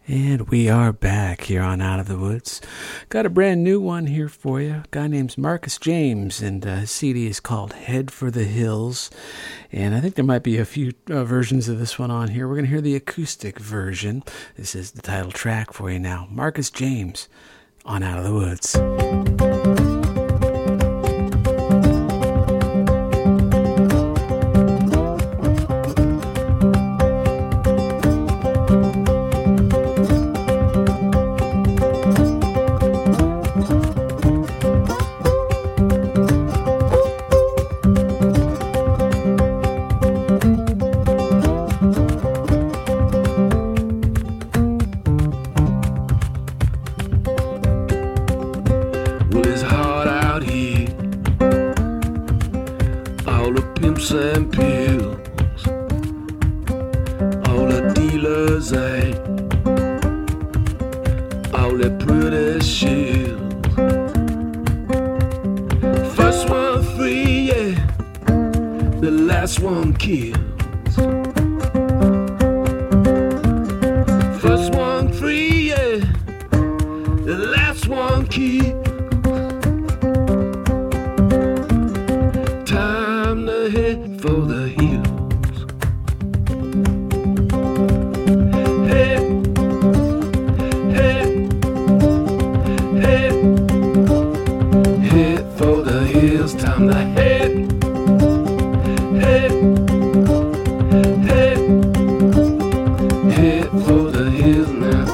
And we are back here on Out of the Woods. Got a brand new one here for you. A guy named Marcus James, and his CD is called Head for the Hills. And I think there might be a few versions of this one on here. We're going to hear the acoustic version. This is the title track for you now. Marcus James on Out of the Woods. And pills, all the dealers ain't, all the pretty shields. First one free, yeah, the last one kills. First one free, yeah, the last one kills. Head for the hills. Head, head, head, head for the hills. Time to head, head, head, head for the hills now.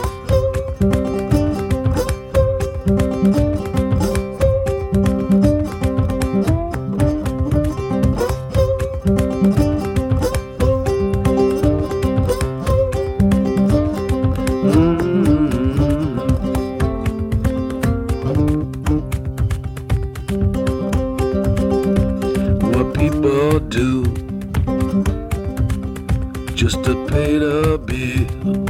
Do just to pay the bills.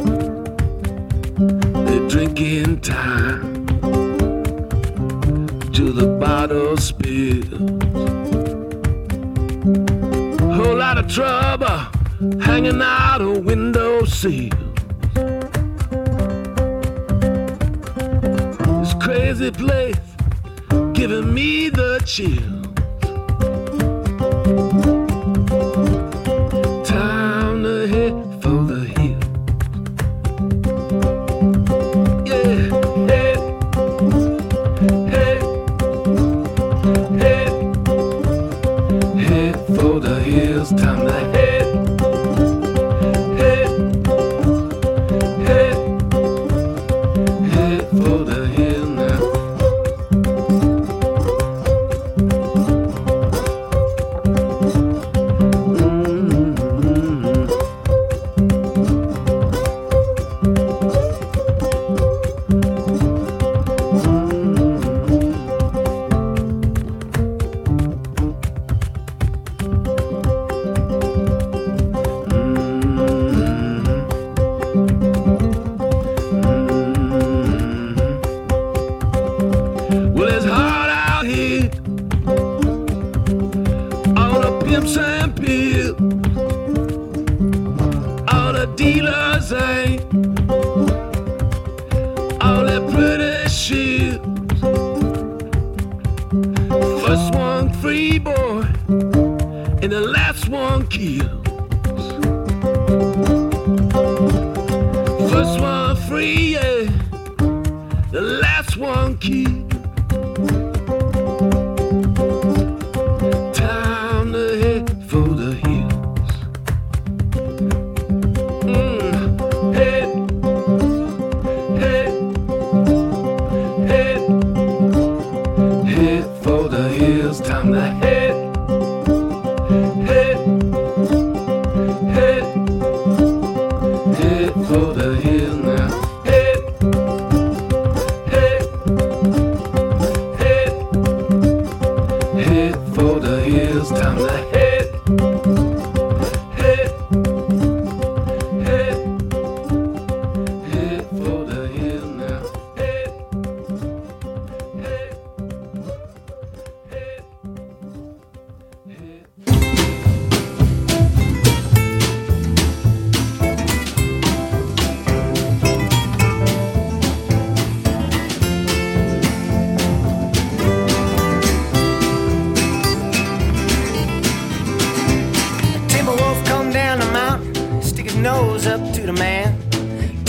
They're drinking time till the bottle spills. Whole lot of trouble hanging out of window sills. This crazy place giving me the chills. Time to head for the hills. Yeah, head, head, head, head for the hills. Time to head, head, head, head for the hills now. And pills, all the dealers ain't, all that pretty shit. First one free, boy, and the last one kills. First one free, yeah, the last one kills. Time to head, head, head, head for the hills now. Head, head, head, head for the hills. Time to head, head, head, head for the hills now. Head, head.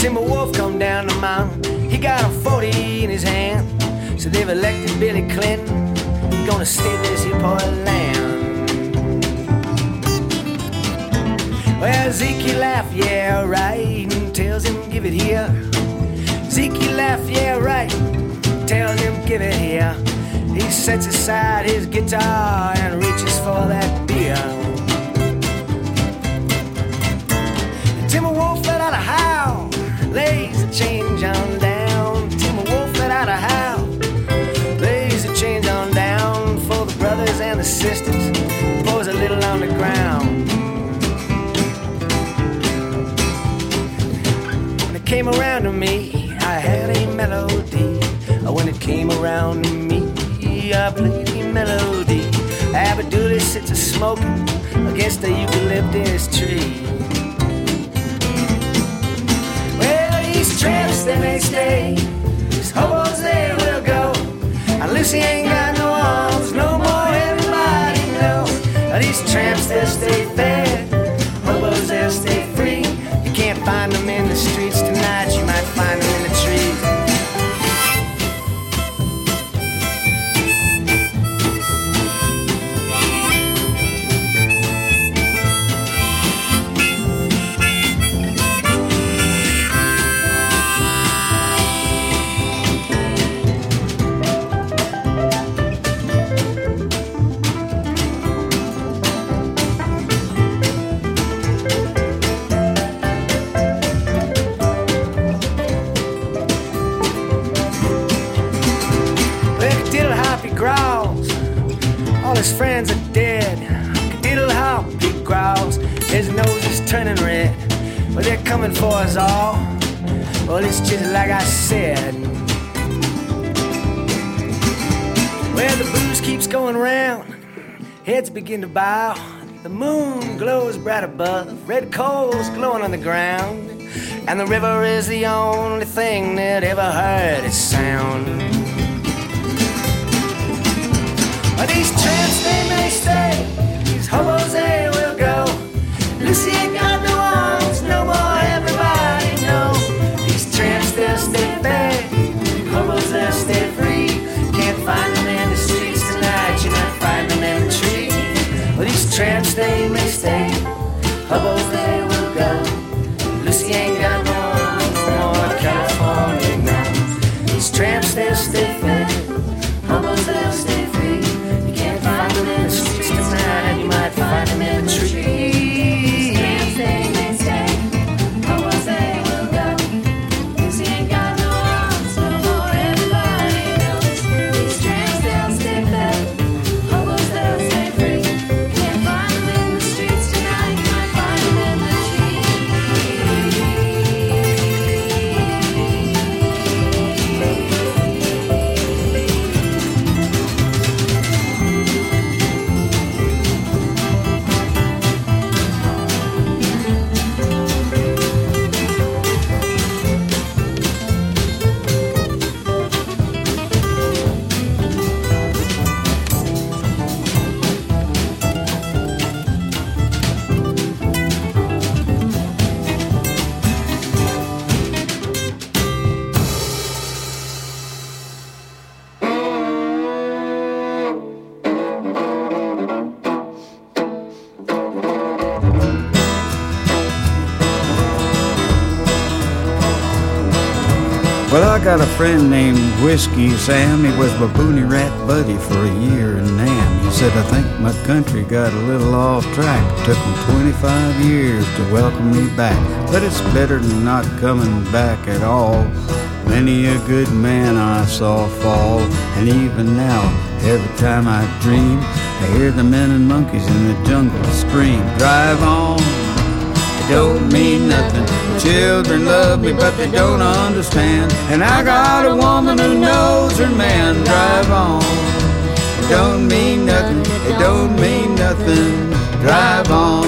Timber Wolf come down the mountain. He got a 40 in his hand. So they've elected Billy Clinton. He's gonna stay this here poor land. Well, Zeke laugh, yeah, right, and tells him give it here. Zeke laugh, yeah, right, tells him give it here. He sets aside his guitar and reaches for that beer. Timber Wolf let out a howl, lays the change on down. Timber Wolf let out a howl, lays the change on down for the brothers and the sisters. Pours a little on the ground. When it came around to me, I had a melody. When it came around to me, I played a melody. Abadooley sits a smoking against the eucalyptus tree. These tramps, they may stay. These hobos, they will go. And Lucy ain't got no arms no more, everybody knows. These tramps, they'll stay fed. Hobos, they'll stay free. You can't find them in the streets tonight. You might find them in the trees. His friends are dead. Diddle hop, he growls. His nose is turning red. But they're coming for us all. Well, it's just like I said. Well, the booze keeps going round. Heads begin to bow. The moon glows bright above. Red coals glowing on the ground. And the river is the only thing that ever heard its sound. These tramps, they may stay. These hobos, they will go. Lucy ain't got no arms no more, everybody knows. These tramps, they'll stay fed. Hobos, they'll stay free. Can't find them in the streets tonight. You might find them in the trees. Well, these tramps, they may stay. Hobos, they will go. Lucy ain't got no arms no more, California knows. These tramps, they'll stay fed. Hobos, they'll stay free. Find them in the streets tonight, and you might find them in the trees. Tramps, they may stay. Hobos, they will go. Lucy ain't got no arms no more, everybody knows. These tramps, they'll stay fed. Hobos, they'll stay free. Can't find them in the streets tonight, you might find them in the Well, I got a friend named Whiskey Sam. He was my boonie rat buddy for a year in Nam. He said, I think my country got a little off track. It took him 25 years to welcome me back. But it's better than not coming back at all. Many a good man I saw fall. And even now, every time I dream, I hear the men and monkeys in the jungle scream, drive on. It don't mean nothing. Children love me, but they don't understand. And I got a woman who knows her man. Drive on. It don't mean nothing. It don't mean nothing. Drive on.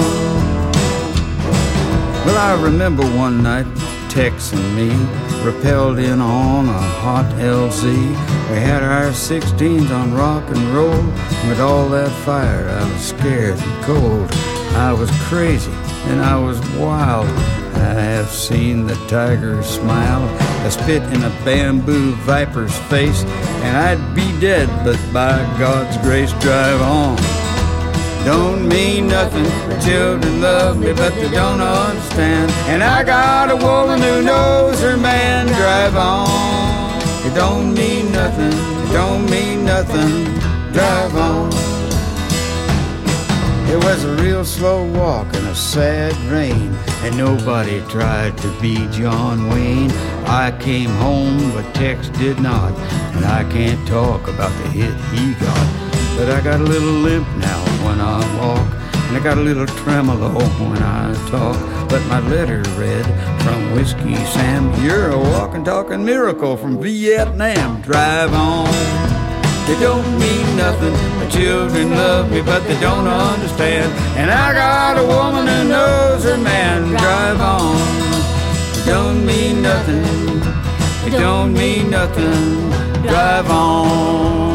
Well, I remember one night Tex and me rappelled in on a hot LZ. We had our 16s on rock and roll. With all that fire, I was scared and cold. I was crazy and I was wild. I have seen the tiger smile, a spit in a bamboo viper's face, and I'd be dead, but by God's grace drive on. Don't mean nothing, the children love me, but they don't understand. And I got a woman who knows her man, drive on. It don't mean nothing, it don't mean nothing, drive on. It was a real slow walk in a sad rain, and nobody tried to be John Wayne. I came home, but Tex did not, and I can't talk about the hit he got. But I got a little limp now when I walk, and I got a little tremolo when I talk. But my letter read from Whiskey Sam, you're a walking, talking miracle from Vietnam. Drive on. It don't mean nothing, the children love me, but they don't understand. And I got a woman who knows her man. Drive on. It don't mean nothing, it don't mean nothing, drive on.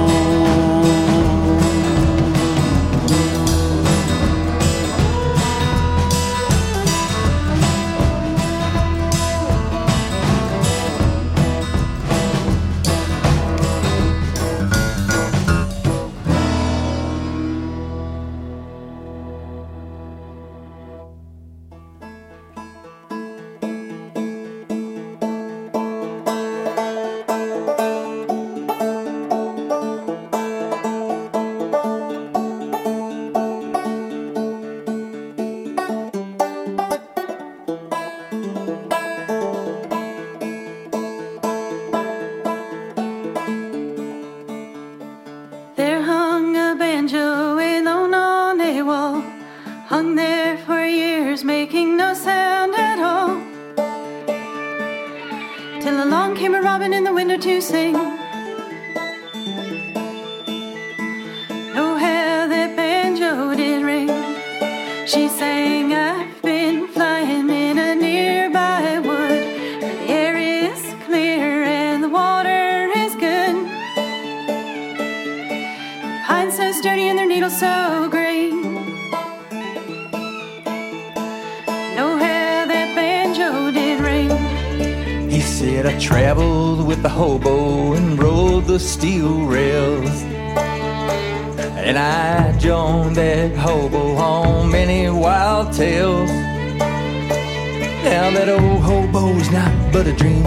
Steel rails, and I joined that hobo on many wild tales. Now that old hobo's not but a dream,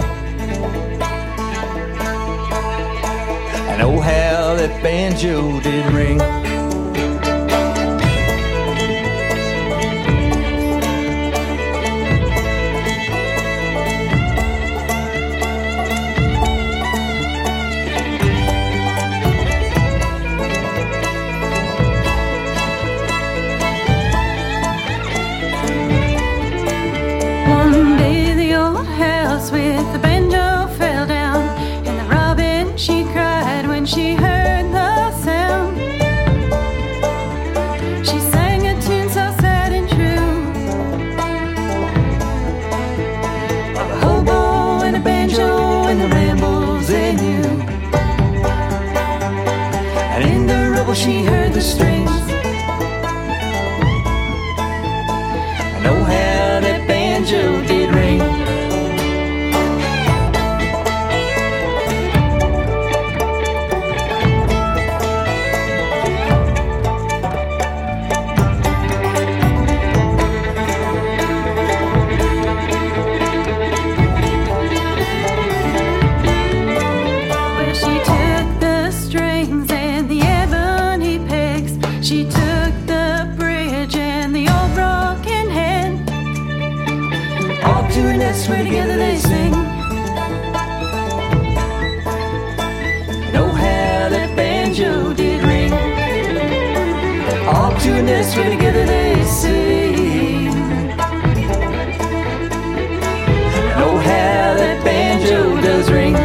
and oh how that banjo did ring. With the banjo fell down, and the robin she cried when she heard the sound. She sang a tune so sad and true of a hobo and a banjo and the rambles they knew. And in the rubble she heard the strings, and oh how that banjo did ring. Where together they sing, and oh how that banjo did ring. All to a nest where together they sing, and oh how that banjo does ring.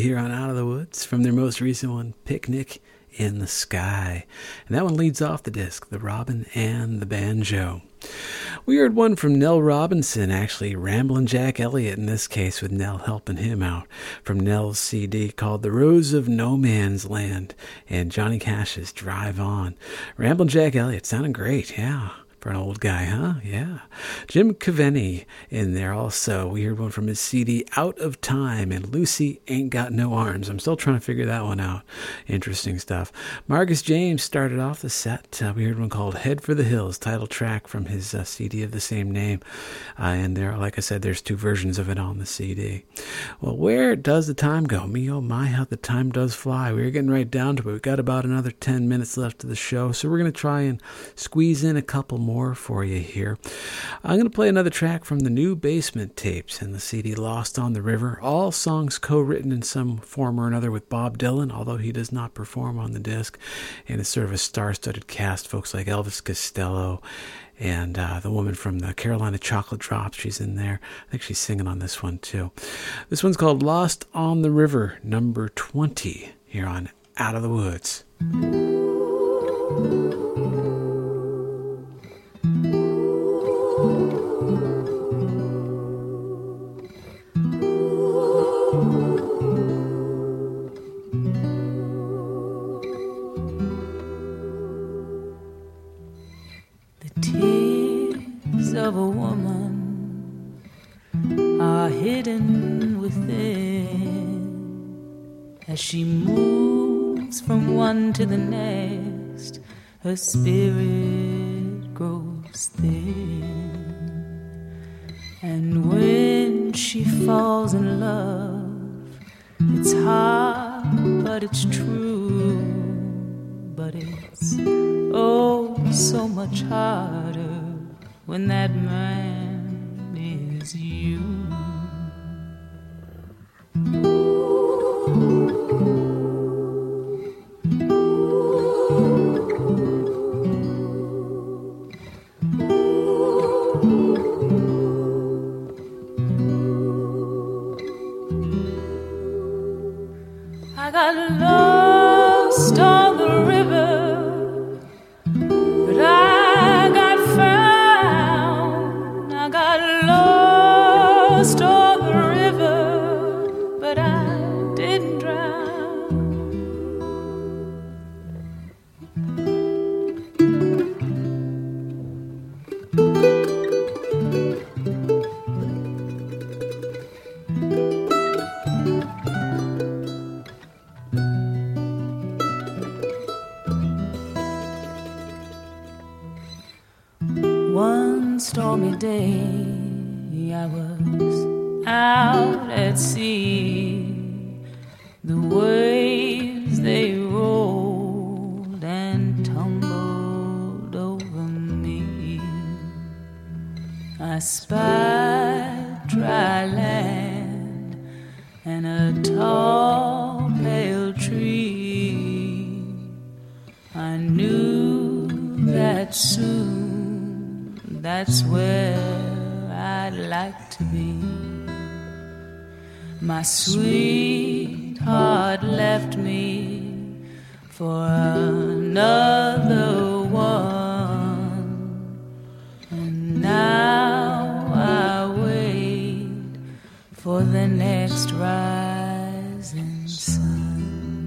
here on Out of the Woods from their most recent one, Picnic in the Sky. And that one leads off the disc, The Robin and the Banjo. We heard one from Nell Robinson, actually, Ramblin' Jack Elliott in this case, with Nell helping him out, from Nell's CD called The Rose of No Man's Land and Johnny Cash's Drive On. Ramblin' Jack Elliott, sounding great, yeah. For an old guy, huh? Yeah. Jim Caveney in there also. We heard one from his CD, Out of Time, and Lucy Ain't Got No Arms. I'm still trying to figure that one out. Interesting stuff. Marcus James started off the set. We heard one called Head for the Hills, title track from his CD of the same name. And there, like I said, there's two versions of it on the CD. Well, where does the time go? Me, oh my, how the time does fly. We're getting right down to it. We've got about another 10 minutes left of the show, so we're going to try and squeeze in a couple more for you here. I'm going to play another track from the New Basement tapes and the CD Lost on the River. All songs co-written in some form or another with Bob Dylan, although he does not perform on the disc. And it's sort of a star-studded cast, folks like Elvis Costello and the woman from the Carolina Chocolate Drops. She's in there. I think she's singing on this one too. This one's called Lost on the River, number 20, here on Out of the Woods. Of a woman are hidden within. As she moves from one to the next, her spirit grows thin. And when she falls in love, it's hard, but it's true. But it's oh so much harder when that man is you. I got lost on the river, but I got found. I got lost on the river, but I didn't drown. One stormy day, I was out at sea. The waves, they rolled and tumbled over me. I spied dry land and a tall, pale tree. I knew that soon that's where I'd like to be. My sweetheart left me for another one, and now I wait for the next rising sun.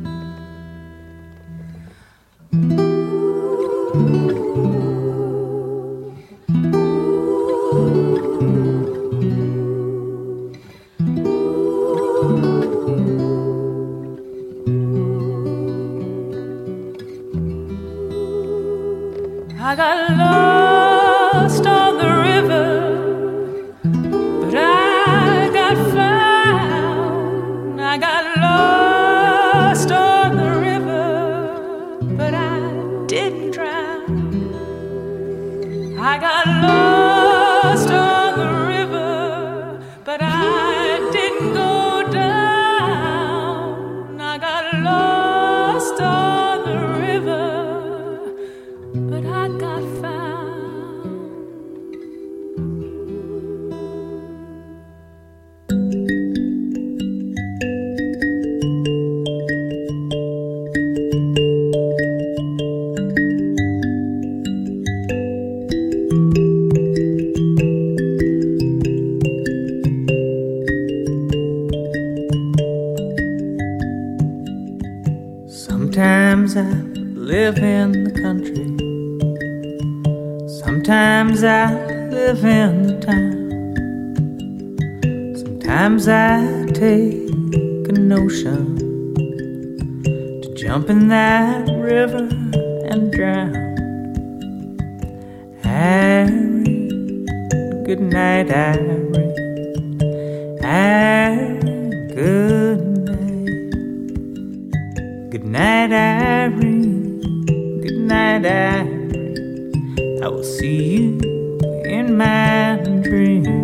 I got lost on the river, but I got found. I got lost on the river, but I didn't drown. I got lost on the river, but I didn't go down. I got lost on the river, but I got found. Sometimes I live in the country, sometimes I live in the town. Sometimes I take a notion to jump in that river and drown. Irene, good night, Irene. Irene, good night. Good night, Irene. Good night, Irene. I will see you in my dream.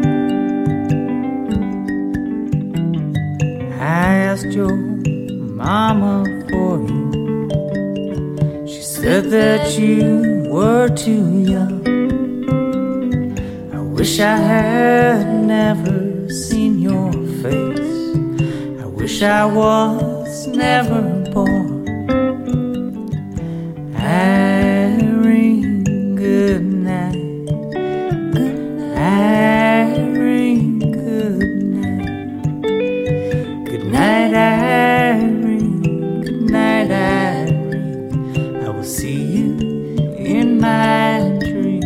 I asked your mama for you. She said that you were too young. I wish I had never seen your face. I wish I was never born. Irene, good night. Good night. Irene, good night. Good night, Irene. Good night, Irene. I will see you in my dreams.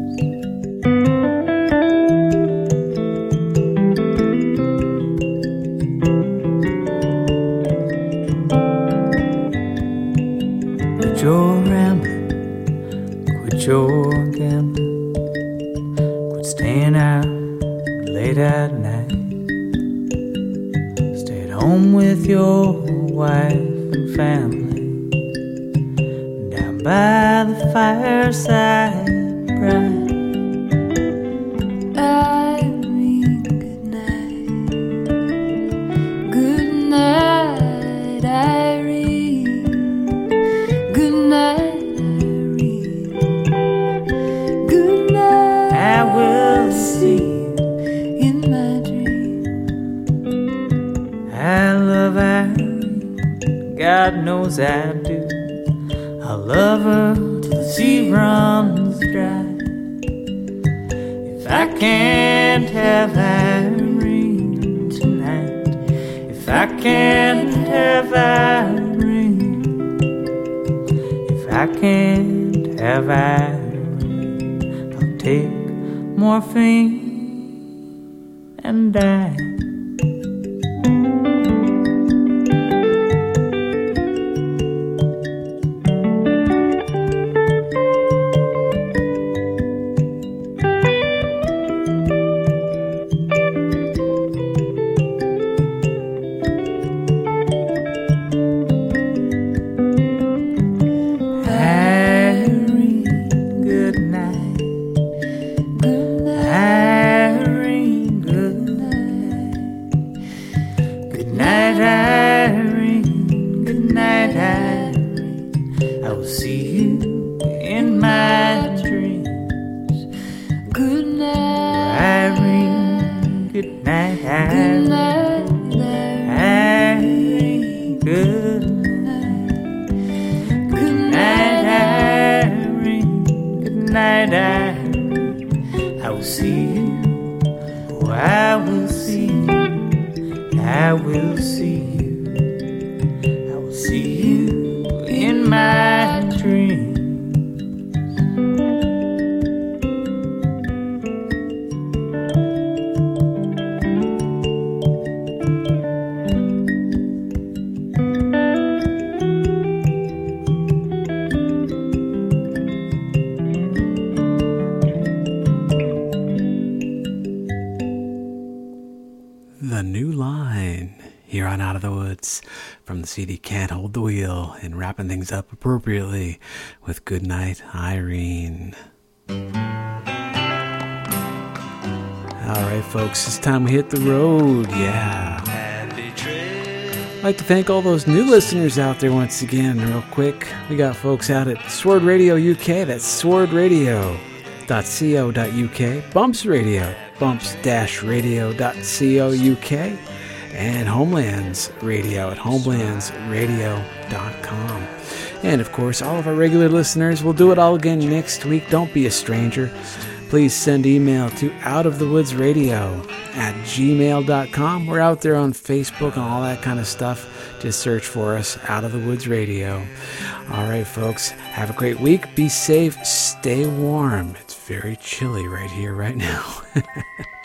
Quit your rambling, quit your gambling, quit staying out late at night. Stay at home with your wife and family, down by the fireside bright. Irene, good night. Good night, Irene. Good night, Irene. Good night. I will see you in my dream. I love Irene, God knows I do. I'll love her till the sea runs dry. If I can't have Irene tonight, if I can't have Irene, if I can't have Irene, I'll take morphine and die. From the CD Can't Hold the Wheel, and wrapping things up appropriately with Goodnight Irene. Alright folks, it's time we hit the road, yeah. I'd like to thank all those new listeners out there once again, real quick. We got folks out at Sword Radio UK, that's swordradio.co.uk, Bumps Radio, bumps-radio.co.uk, and Homelands Radio at homelandsradio.com. And of course, all of our regular listeners, we'll do it all again next week. Don't be a stranger. Please send email to outofthewoodsradio gmail.com. We're out there on Facebook and all that kind of stuff. Just search for us, Out of the Woods Radio. All right, folks, have a great week. Be safe. Stay warm. It's very chilly right here, right now.